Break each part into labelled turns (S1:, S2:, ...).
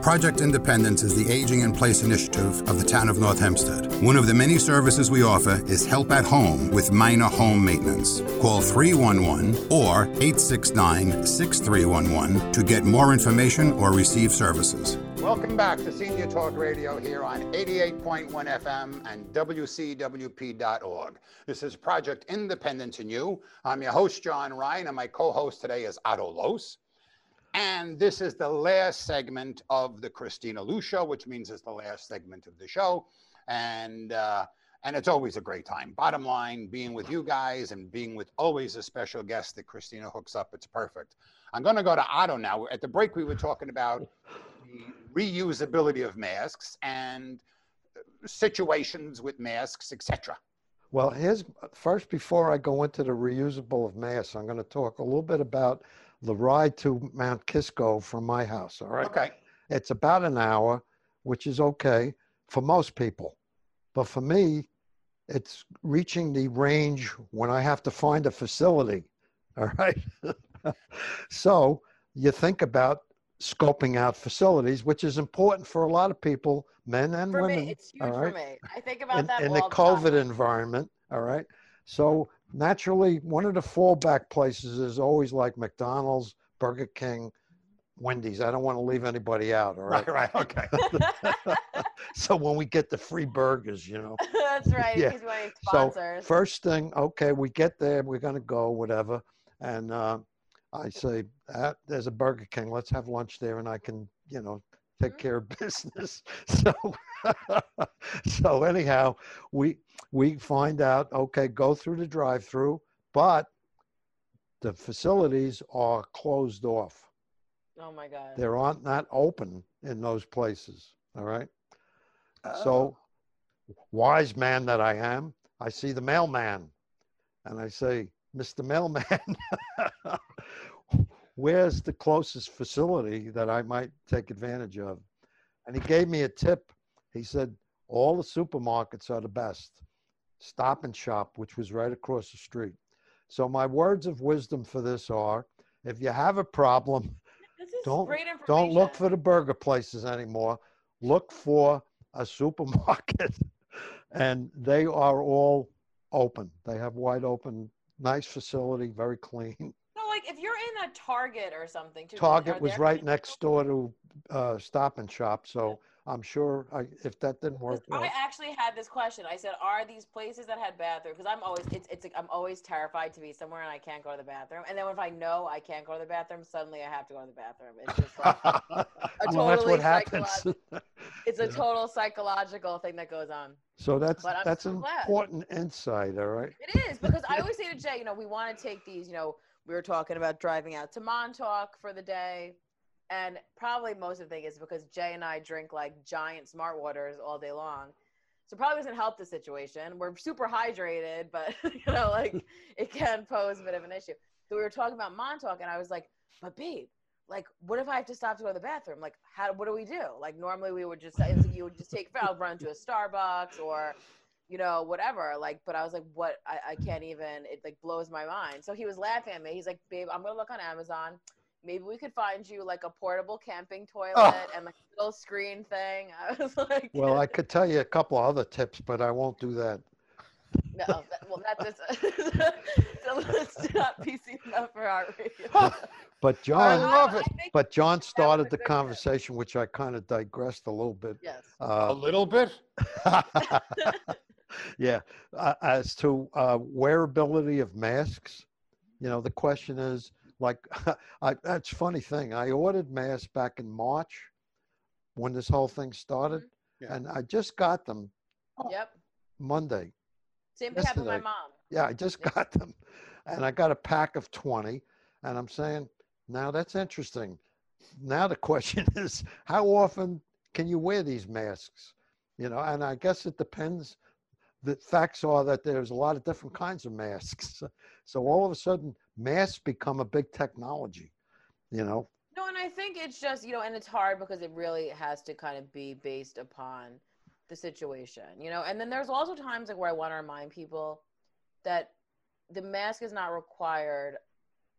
S1: Project Independence is the Aging in Place initiative of the town of North Hempstead. One of the many services we offer is help at home with minor home maintenance. Call 311 or 869-6311 to get more information or receive services. Welcome back to Senior Talk Radio here on 88.1 FM and WCWP.org. This is Project Independence and You. I'm your host, John Ryan, and my co-host today is Otto Los. And this is the last segment of the Christina Lou Show, which means it's the last segment of the show. And it's always a great time. Bottom line, being with you guys and being with always a special guest that Christina hooks up, it's perfect. I'm going to go to Otto now. At the break, we were talking about the reusability of masks and situations with masks, etc.
S2: Well, first, before I go into the reusable of masks, I'm going to talk a little bit about the ride to Mount Kisco from my house. All right.
S1: Okay.
S2: It's about an hour, which is okay for most people. But for me, it's reaching the range when I have to find a facility. All right. So you think about scoping out facilities, which is important for a lot of people, men and
S3: for
S2: women.
S3: Me, it's huge for me. I think about that
S2: in
S3: all
S2: the COVID
S3: time.
S2: environment. All right. So naturally, one of the fallback places is always like McDonald's, Burger King, Wendy's. I don't want to leave anybody out. All right.
S1: Right. Okay.
S2: So when we get the free burgers, you know.
S3: That's right.
S2: Yeah.
S3: He's winning sponsors.
S2: So first thing, okay, we get there, we're going to go, whatever. And I say, there's a Burger King. Let's have lunch there, and I can, take care of business. So anyhow, we find out, okay, go through the drive-through, but the facilities are closed off.
S3: Oh my God.
S2: They're not open in those places. All right. So wise man that I am, I see the mailman and I say, Mr. Mailman, where's the closest facility that I might take advantage of? And he gave me a tip. He said, all the supermarkets are the best. Stop and Shop, which was right across the street. So my words of wisdom for this are, if you have a problem, don't look for the burger places anymore. Look for a supermarket, and they are all open. They have wide open, nice facility, very clean.
S3: No, like if you're in a Target or something.
S2: Target was right next door to Stop and Shop, so I'm sure if that didn't work.
S3: I actually had this question. I said, "Are these places that had bathrooms?" Because I'm always terrified to be somewhere and I can't go to the bathroom. And then if I know I can't go to the bathroom, suddenly I have to go to the bathroom. It's just like
S2: that's what happens.
S3: It's a total psychological thing that goes on.
S2: So that's an important insight, all right?
S3: It is, because I always say to Jay, we want to take these. We were talking about driving out to Montauk for the day. And probably most of the thing is because Jay and I drink like giant smart waters all day long. So probably doesn't help the situation. We're super hydrated, but it can pose a bit of an issue. So we were talking about Montauk and I was like, but babe, like, what if I have to stop to go to the bathroom? Like, what do we do? Like, normally we would just, you would just I'll run to a Starbucks or, whatever. Like, but I was like, what? I can't even, it like blows my mind. So he was laughing at me. He's like, babe, I'm going to look on Amazon. Maybe we could find you like a portable camping toilet and like a little screen thing. I was like,
S2: well, I could tell you a couple of other tips, but I won't do that.
S3: No, that's not PC enough for our radio.
S2: But John,
S1: I love it.
S2: But John started the conversation, which I kind of digressed a little bit.
S3: Yes.
S1: A little bit?
S2: Yeah. As to wearability of masks, the question is, like, that's a funny thing. I ordered masks back in March when this whole thing started, and I just got them Monday.
S3: Same thing happened with my mom.
S2: Yeah, I just got them, and I got a pack of 20, and I'm saying, now that's interesting. Now the question is, how often can you wear these masks? And I guess it depends. The facts are that there's a lot of different kinds of masks. So all of a sudden, masks become a big technology,
S3: No, and I think it's just, and it's hard because it really has to kind of be based upon the situation, and then there's also times like where I want to remind people that the mask is not required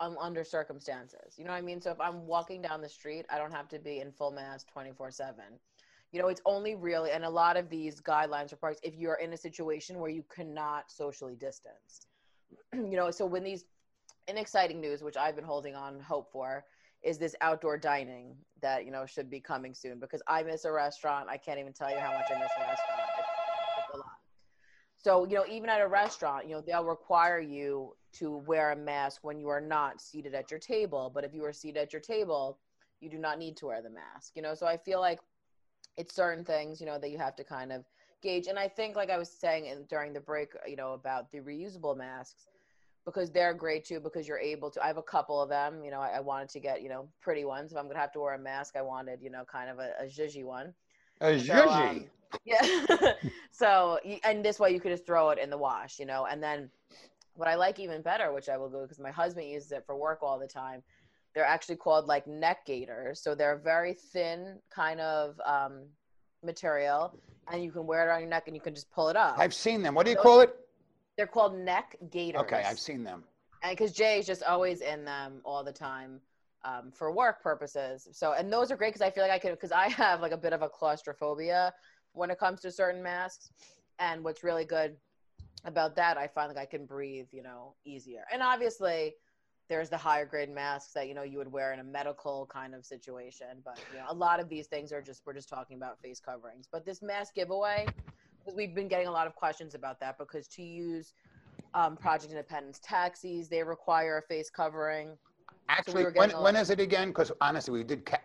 S3: under circumstances. You know what I mean? So if I'm walking down the street, I don't have to be in full mask 24/7. You know, it's only really, and a lot of these guidelines for parks, if you're in a situation where you cannot socially distance. You know, so when these, in exciting news, which I've been holding on hope for, is this outdoor dining that, you know, should be coming soon, because I miss a restaurant. I can't even tell you how much I miss a restaurant. It's a lot. So, you know, even at a restaurant, you know, they'll require you to wear a mask when you are not seated at your table. But if you are seated at your table, you do not need to wear the mask, you know? So I feel like it's certain things, you know, that you have to kind of gauge. And I think, like I was saying during the break, you know, about the reusable masks, because they're great too, because you're able to, I have a couple of them, you know, I wanted to get, you know, pretty ones. If I'm going to have to wear a mask, I wanted, you know, kind of a zhuzhy one.
S1: A zhuzhy?
S3: Yeah. So, and this way you could just throw it in the wash, you know, and then what I like even better, which I will go, because my husband uses it for work all the time, they're actually called like neck gaiters. So they're very thin kind of material, and you can wear it on your neck and you can just pull it up.
S1: I've seen them. What do you call it?
S3: They're called neck gaiters.
S1: Okay, I've seen them.
S3: And because Jay's just always in them all the time for work purposes. So, and those are great because I feel like I could, because I have like a bit of a claustrophobia when it comes to certain masks. And what's really good about that, I find like I can breathe, you know, easier. And obviously there's the higher grade masks that, you know, you would wear in a medical kind of situation. But, you know, a lot of these things are just, we're just talking about face coverings. But this mask giveaway, because we've been getting a lot of questions about that, because to use Project Independence taxis, they require a face covering.
S1: Actually, so when is it again? Because honestly,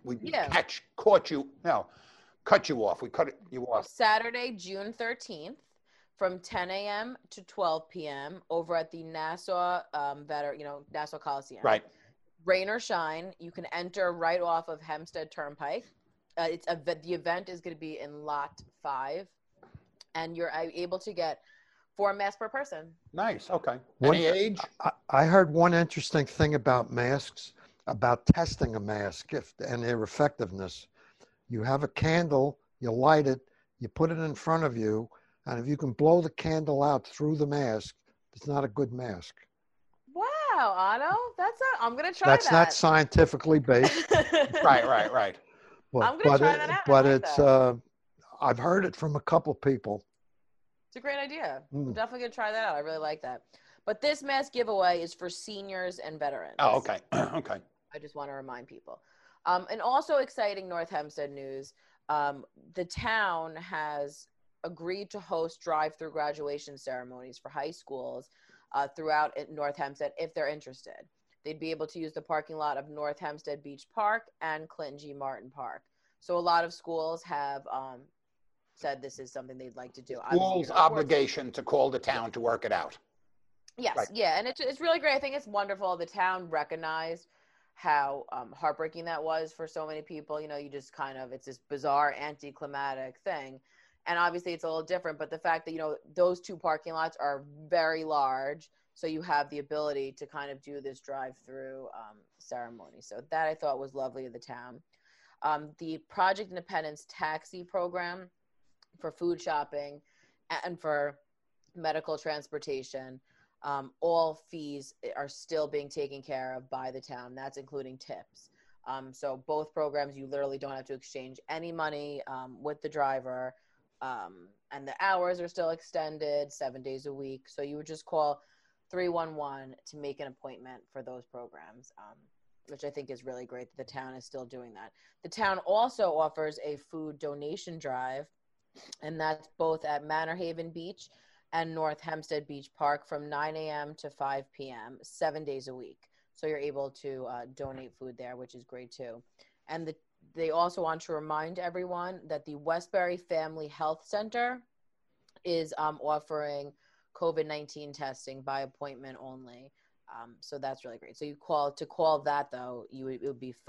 S1: cut you off. We cut you off.
S3: Saturday, June 13th. From 10 a.m. to 12 p.m. over at the Nassau Nassau Coliseum.
S1: Right.
S3: Rain or shine, you can enter right off of Hempstead Turnpike. The event is going to be in Lot 5, and you're able to get 4 masks per person.
S1: Nice. Okay. Any age?
S2: I heard one interesting thing about masks, about testing a mask and their effectiveness. You have a candle, you light it, you put it in front of you, and if you can blow the candle out through the mask, it's not a good mask.
S3: Wow, Otto, I'm going to try that.
S2: That's not scientifically based.
S1: Right.
S3: But, I'm going to try that out.
S2: But it's, I've heard it from a couple people.
S3: It's a great idea. I'm definitely going to try that out. I really like that. But this mask giveaway is for seniors and veterans.
S1: Oh, okay. Okay.
S3: I just want to remind people. And also exciting North Hempstead news. The town has agreed to host drive-through graduation ceremonies for high schools throughout North Hempstead if they're interested. They'd be able to use the parking lot of North Hempstead Beach Park and Clinton G. Martin Park. So a lot of schools have said this is something they'd like to do.
S1: School's obligation to call the town to work it out.
S3: Yes, right. Yeah, and it's really great. I think it's wonderful. The town recognized how heartbreaking that was for so many people. You know, you just kind of, it's this bizarre anticlimactic thing. And obviously it's a little different, but the fact that, you know, those 2 parking lots are very large, so you have the ability to kind of do this drive-through ceremony. So that I thought was lovely of the town. The Project Independence taxi program for food shopping and for medical transportation, all fees are still being taken care of by the town. That's including tips. So both programs, you literally don't have to exchange any money with the driver. And the hours are still extended 7 days a week. So you would just call 311 to make an appointment for those programs, which I think is really great that the town is still doing that. The town also offers a food donation drive, and that's both at Manor Haven Beach and North Hempstead Beach Park from 9 a.m. to 5 p.m., 7 days a week. So you're able to donate food there, which is great too. And they also want to remind everyone that the Westbury Family Health Center is offering COVID-19 testing by appointment only. So that's really great. So you call that though, it would be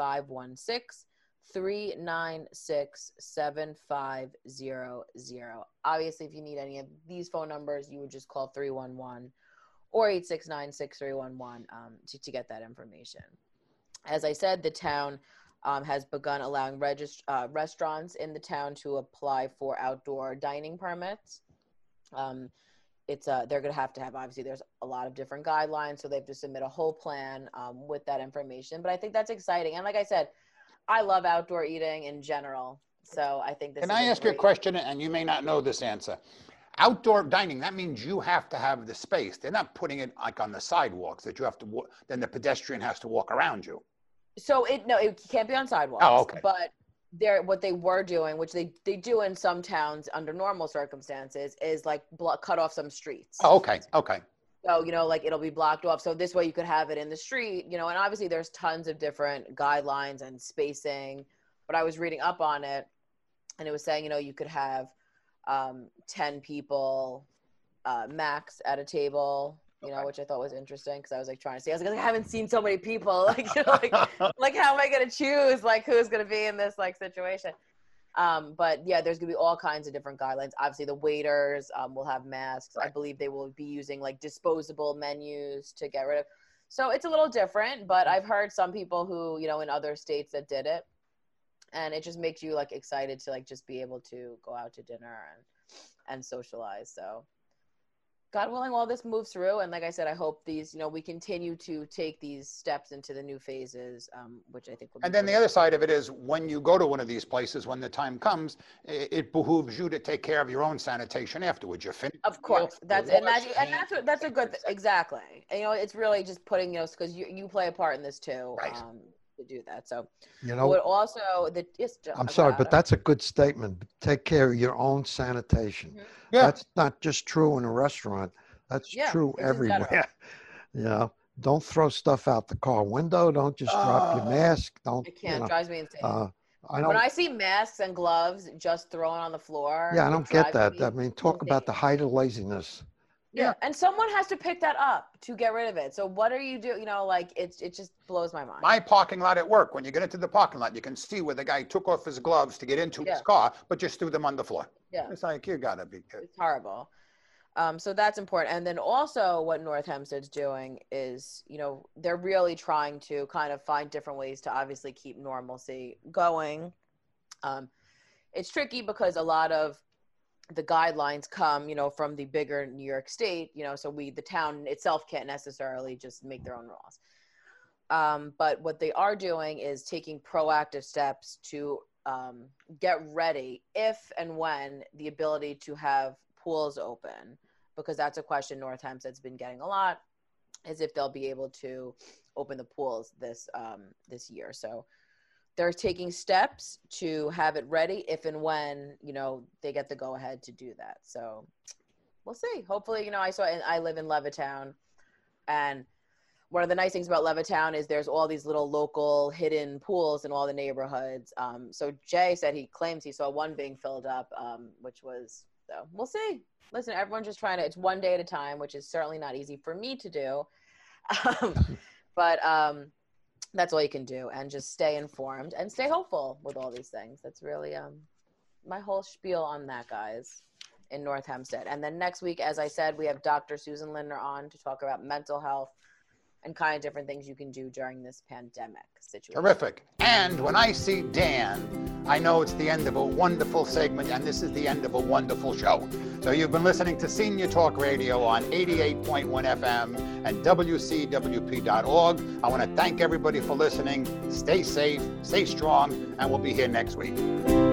S3: 516-396-7500. Obviously, if you need any of these phone numbers, you would just call 311 or 869-6311 to get that information. As I said, the town has begun allowing restaurants in the town to apply for outdoor dining permits. it's they're going to have obviously there's a lot of different guidelines, so they have to submit a whole plan with that information. But I think that's exciting, and like I said, I love outdoor eating in general, so I think this.
S1: Can I ask you a question, and you may not know this answer? Outdoor dining, that means you have to have the space. They're not putting it like on the sidewalks that you have to walk, then the pedestrian has to walk around you.
S3: So it can't be on sidewalks.
S1: Oh, okay.
S3: But what they were doing, which they do in some towns under normal circumstances, is like cut off some streets.
S1: Oh, okay.
S3: So, like it'll be blocked off. So this way you could have it in the street, and obviously there's tons of different guidelines and spacing, but I was reading up on it and it was saying, you could have 10 people max at a table, which I thought was interesting because I was like trying to see. I was like, I haven't seen so many people. Like, like how am I going to choose like who's going to be in this like situation? But yeah, there's going to be all kinds of different guidelines. Obviously, the waiters will have masks. Right. I believe they will be using like disposable menus to get rid of. So it's a little different, but I've heard some people who, in other states that did it. And it just makes you like excited to like just be able to go out to dinner and socialize. So God willing, all this moves through. And like I said, I hope these, we continue to take these steps into the new phases, which I think will be
S1: And then the other side of it is when you go to one of these places, when the time comes, it behooves you to take care of your own sanitation afterwards. You're finished.
S3: Of course. That's a good, exactly. And, it's really just putting, because you play a part in this too.
S1: Right.
S3: To do that. So,
S2: but
S3: also
S2: I'm sorry, but that's a good statement. Take care of your own sanitation.
S3: Mm-hmm.
S2: Yeah. That's not just true in a restaurant. That's true everywhere. Don't throw stuff out the car window. Don't just drop your mask. Don't.
S3: It can't. Drives me insane.
S2: When
S3: I see masks and gloves just thrown on the floor.
S2: Yeah, I don't get that. I mean, talk about the height of laziness.
S3: Yeah. And someone has to pick that up to get rid of it. So what are you doing? It just blows my mind.
S1: My parking lot at work, when you get into the parking lot, you can see where the guy took off his gloves to get into his car, but just threw them on the floor.
S3: Yeah.
S1: It's like, you gotta be kidding.
S3: It's horrible. So that's important. And then also what North Hempstead's doing is, they're really trying to kind of find different ways to obviously keep normalcy going. It's tricky because a lot of the guidelines come, from the bigger New York State, so the town itself can't necessarily just make their own rules. But what they are doing is taking proactive steps to get ready if and when the ability to have pools open, because that's a question North Hempstead's been getting a lot, is if they'll be able to open the pools this year. So they're taking steps to have it ready if and when, they get the go ahead to do that. So we'll see. Hopefully, I live in Levittown, and one of the nice things about Levittown is there's all these little local hidden pools in all the neighborhoods. So Jay said he claims he saw one being filled up, which was, so we'll see. Listen, everyone's just it's one day at a time, which is certainly not easy for me to do. But that's all you can do, and just stay informed and stay hopeful with all these things. That's really my whole spiel on that, guys, in North Hempstead. And then next week, as I said, we have Dr. Susan Lindner on to talk about mental health and kind of different things you can do during this pandemic situation.
S1: Terrific. And when I see Dan, I know it's the end of a wonderful segment, and this is the end of a wonderful show. So you've been listening to Senior Talk Radio on 88.1 FM and WCWP.org. I want to thank everybody for listening. Stay safe, stay strong, and we'll be here next week.